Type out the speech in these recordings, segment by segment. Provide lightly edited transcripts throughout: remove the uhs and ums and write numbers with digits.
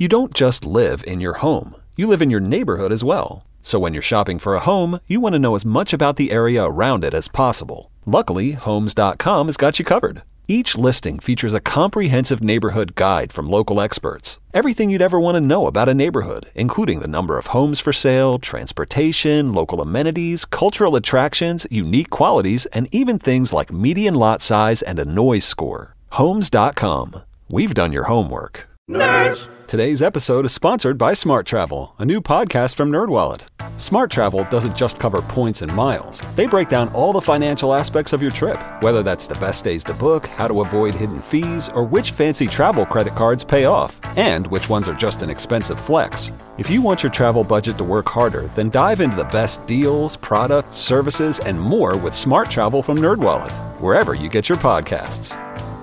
You don't just live in your home. You live in your neighborhood as well. So when you're shopping for a home, you want to know as much about the area around it as possible. Luckily, Homes.com has got you covered. Each listing features a comprehensive neighborhood guide from local experts. Everything you'd ever want to know about a neighborhood, including the number of homes for sale, transportation, local amenities, cultural attractions, unique qualities, and even things like median lot size and a noise score. Homes.com. We've done your homework. Nerds! Today's episode is sponsored by Smart Travel, a new podcast from NerdWallet. Smart Travel doesn't just cover points and miles. They break down all the financial aspects of your trip, whether that's the best days to book, how to avoid hidden fees, or which fancy travel credit cards pay off, and which ones are just an expensive flex. If you want your travel budget to work harder, then dive into the best deals, products, services, and more with Smart Travel from NerdWallet, wherever you get your podcasts.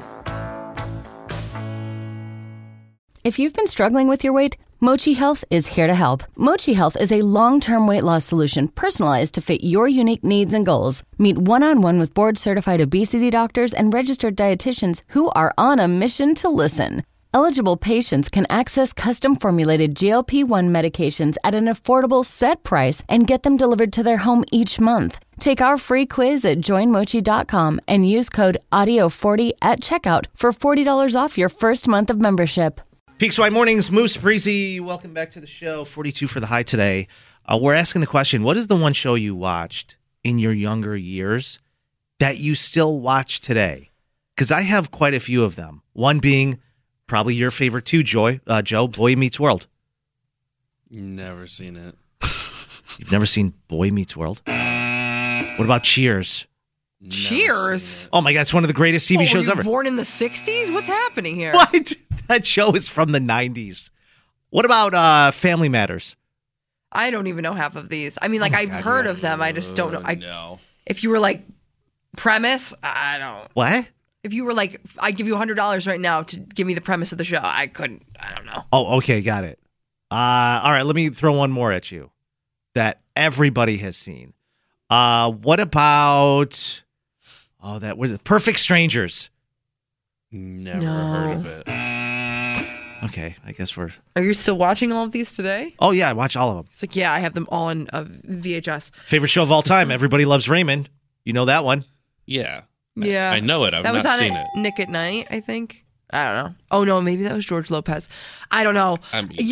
If you've been struggling with your weight, Mochi Health is here to help. Mochi Health is a long-term weight loss solution personalized to fit your unique needs and goals. Meet one-on-one with board-certified obesity doctors and registered dietitians who are on a mission to listen. Eligible patients can access custom-formulated GLP-1 medications at an affordable set price and get them delivered to their home each month. Take our free quiz at joinmochi.com and use code AUDIO40 at checkout for $40 off your first month of membership. Peaks White Mornings, Moose Breezy, welcome back to the show. 42 for the high today. We're asking the question, what is the one show you watched in your younger years that you still watch today? Because I have quite a few of them. One being probably your favorite too, Joe, Boy Meets World. Never seen it. You've never seen Boy Meets World? What about Cheers? Cheers? Oh my God, it's one of the greatest TV shows you ever. Born in the 60s? What's happening here? What? That show is from the 90s. What about Family Matters? I don't even know half of these. I mean, I've heard of them. I just don't know. No. If you were like, premise, I don't. What? If you were like, I give you $100 right now to give me the premise of the show, I couldn't. I don't know. Oh, okay, got it. All right, let me throw one more at you that everybody has seen. What about... Oh, that was Perfect Strangers. Never heard of it. Okay, I guess we're... Are you still watching all of these today? Oh, yeah, I watch all of them. It's like, yeah, I have them all on VHS. Favorite show of all time, Everybody Loves Raymond. You know that one? Yeah. Yeah. I know it. I've not seen it. Nick at Night, I think. I don't know. Oh, no, maybe that was George Lopez. I don't know.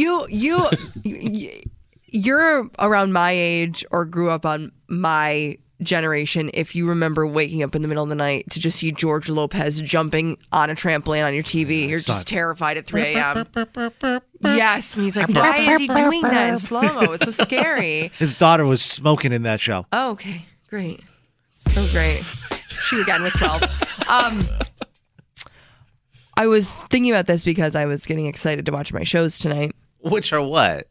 You're around my age or grew up on my generation if you remember waking up in the middle of the night to just see George Lopez jumping on a trampoline on your TV. You're just terrified at 3 a.m. Yes, and he's like, why is he doing that in slow-mo? It's so scary. His daughter was smoking in that show. Oh, okay, great. So great. She again was 12. I was thinking about this because I was getting excited to watch my shows tonight. Which are what?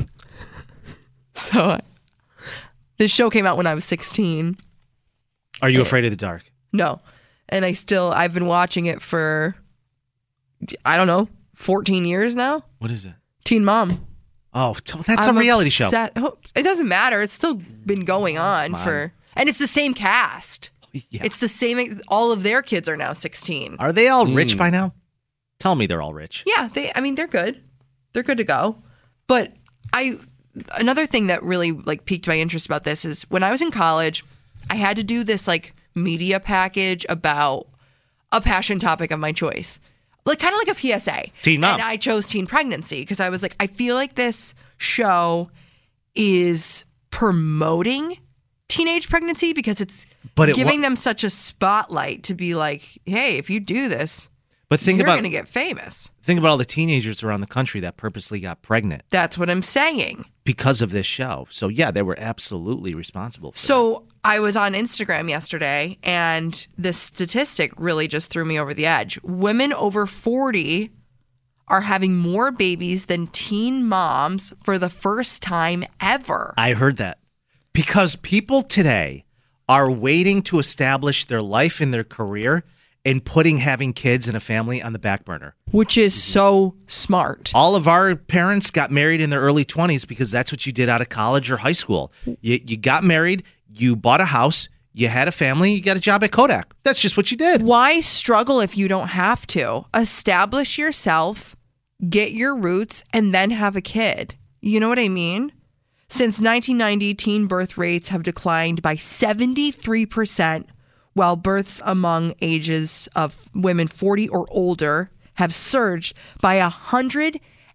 So this show came out when I was 16. Are You Afraid of the Dark? No. And I've been watching it for, I don't know, 14 years now. What is it? Teen Mom. Oh, that's a reality show. Oh, it doesn't matter. It's still been going on and it's the same cast. Yeah. It's the same, all of their kids are now 16. Are they all rich by now? Tell me they're all rich. Yeah, they're good. They're good to go. But another thing that really piqued my interest about this is when I was in college, I had to do this media package about a passion topic of my choice. Kind of like a PSA. Teen Mom. And I chose teen pregnancy because I was like, I feel like this show is promoting teenage pregnancy because it's giving them such a spotlight to be like, hey, if you do this, you're going to get famous. Think about all the teenagers around the country that purposely got pregnant. That's what I'm saying. Because of this show. So, yeah, they were absolutely responsible for that. I was on Instagram yesterday, and this statistic really just threw me over the edge. Women over 40 are having more babies than teen moms for the first time ever. I heard that. Because people today are waiting to establish their life and their career and putting having kids and a family on the back burner. Which is so smart. All of our parents got married in their early 20s because that's what you did out of college or high school. You got married, you bought a house, you had a family, you got a job at Kodak. That's just what you did. Why struggle if you don't have to? Establish yourself, get your roots, and then have a kid. You know what I mean? Since 1990, teen birth rates have declined by 73%, while births among ages of women 40 or older have surged by 193%.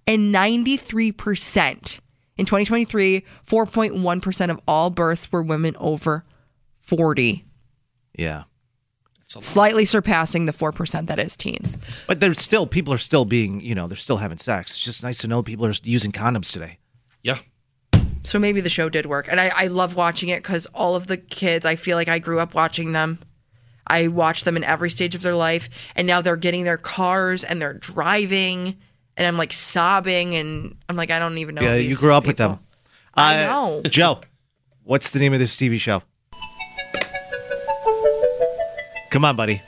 In 2023, 4.1% of all births were women over 40. Yeah. Slightly surpassing the 4% that is teens. But people are still being, they're still having sex. It's just nice to know people are using condoms today. Yeah. So maybe the show did work. And I love watching it because all of the kids, I feel like I grew up watching them. I watched them in every stage of their life. And now they're getting their cars and they're driving. And I'm like sobbing. And I'm like, I don't even know. Yeah, you grew up with them. I know. Joe, what's the name of this TV show? Come on, buddy.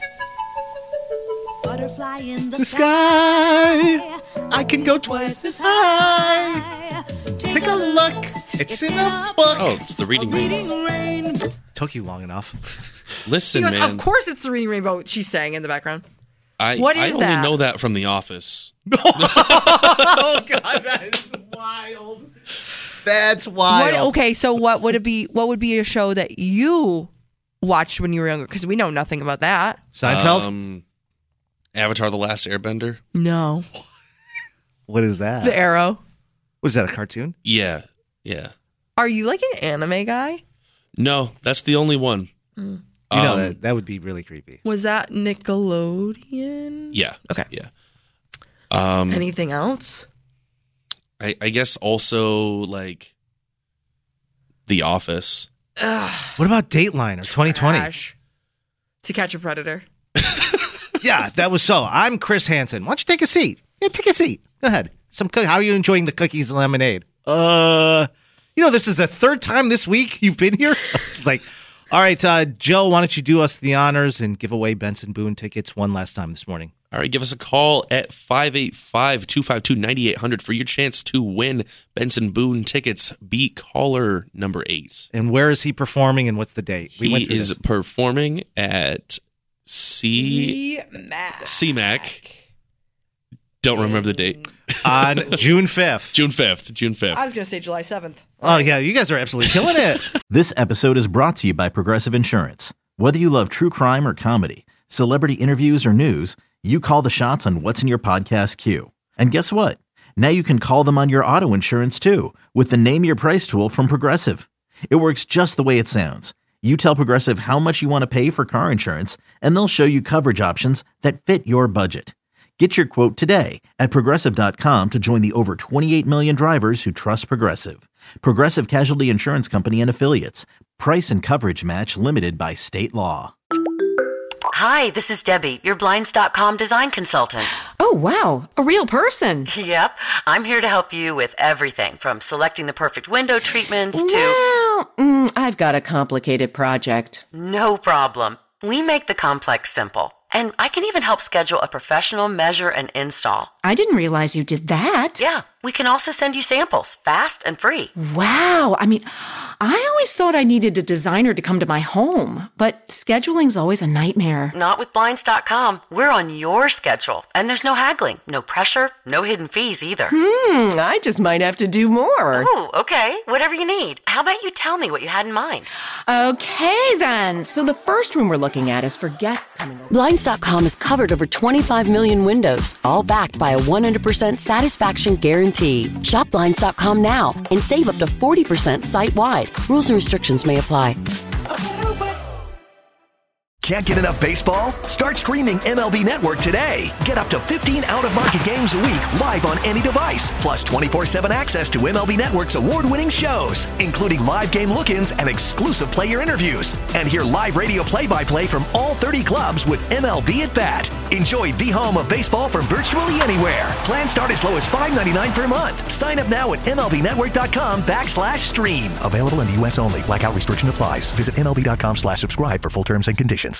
Butterfly in The sky. I can go twice as high. Take a look. It's in a book. Oh, it's the Reading Rainbow. Took you long enough. Listen, He goes, man. of course it's the Reading Rainbow, she's saying in the background. I What is only that? know that from The Office. Oh, God, that is wild. That's wild. Okay, so what would be a show that you watched when you were younger? Because we know nothing about that. Seinfeld? Avatar: The Last Airbender. No. What is that? The Arrow. What is that, a cartoon? Yeah. Are you like an anime guy? No, that's the only one. You know, that would be really creepy. Was that Nickelodeon? Yeah. Okay. Yeah. Anything else? I guess also like The Office. What about Dateline or 2020? Trash. To Catch a Predator. Yeah, that was so. I'm Chris Hansen. Why don't you take a seat? Yeah, take a seat. Go ahead. How are you enjoying the cookies and lemonade? This is the third time this week you've been here. It's like, all right, Joe, why don't you do us the honors and give away Benson Boone tickets one last time this morning? All right, give us a call at 585-252-9800 for your chance to win Benson Boone tickets. Be caller number 8. And where is he performing and what's the date? He is performing at CMAC. Don't remember the date. On June 5th. June 5th. I was going to say July 7th. Oh, yeah, you guys are absolutely killing it. This episode is brought to you by Progressive Insurance. Whether you love true crime or comedy, celebrity interviews or news, you call the shots on what's in your podcast queue. And guess what? Now you can call them on your auto insurance too with the Name Your Price tool from Progressive. It works just the way it sounds. You tell Progressive how much you want to pay for car insurance, and they'll show you coverage options that fit your budget. Get your quote today at Progressive.com to join the over 28 million drivers who trust Progressive. Progressive Casualty Insurance Company and Affiliates. Price and coverage match limited by state law. Hi, this is Debbie, your Blinds.com design consultant. Oh, wow. A real person. Yep. I'm here to help you with everything from selecting the perfect window treatments to... Well, I've got a complicated project. No problem. We make the complex simple. And I can even help schedule a professional measure and install. I didn't realize you did that. Yeah, we can also send you samples, fast and free. Wow. I mean, I always thought I needed a designer to come to my home, but scheduling's always a nightmare. Not with Blinds.com. We're on your schedule, and there's no haggling, no pressure, no hidden fees either. I just might have to do more. Oh, okay. Whatever you need. How about you tell me what you had in mind? Okay, then. So the first room we're looking at is for guests coming over. Blinds.com has covered over 25 million windows, all backed by a 100% satisfaction guarantee. Shop Blinds.com now and save up to 40% site-wide. Rules and restrictions may apply. Can't get enough baseball? Start streaming MLB Network today. Get up to 15 out-of-market games a week live on any device, plus 24/7 access to MLB Network's award-winning shows, including live game look-ins and exclusive player interviews. And hear live radio play-by-play from all 30 clubs with MLB at Bat. Enjoy the home of baseball from virtually anywhere. Plans start as low as $5.99 per month. Sign up now at MLBNetwork.com/stream. Available in the U.S. only. Blackout restriction applies. Visit MLB.com/subscribe for full terms and conditions.